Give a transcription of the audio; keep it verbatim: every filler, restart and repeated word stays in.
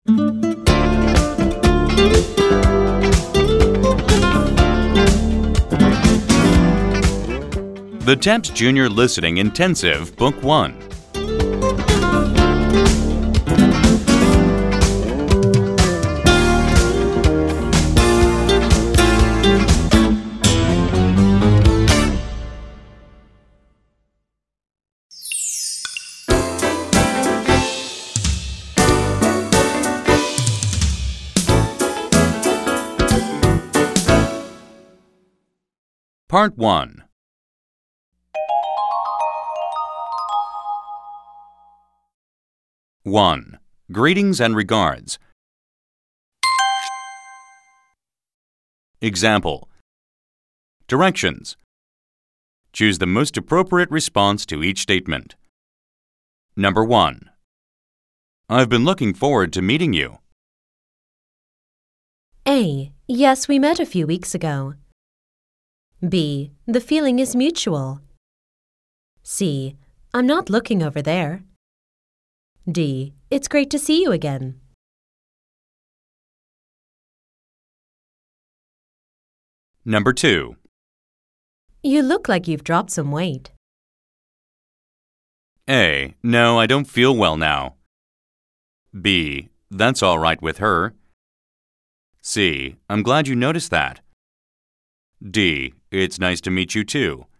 The Taps Junior Listening Intensive, Book one. Part one. one. Greetings and regards. Example. Directions. Choose the most appropriate response to each statement. Number one. I've been looking forward to meeting you. A. Yes, we met a few weeks ago. B. The feeling is mutual. C. I'm not looking over there. D. It's great to see you again. Number two. You look like you've dropped some weight. A. No, I don't feel well now. B. That's all right with her. C. I'm glad you noticed that. D. It's nice to meet you too.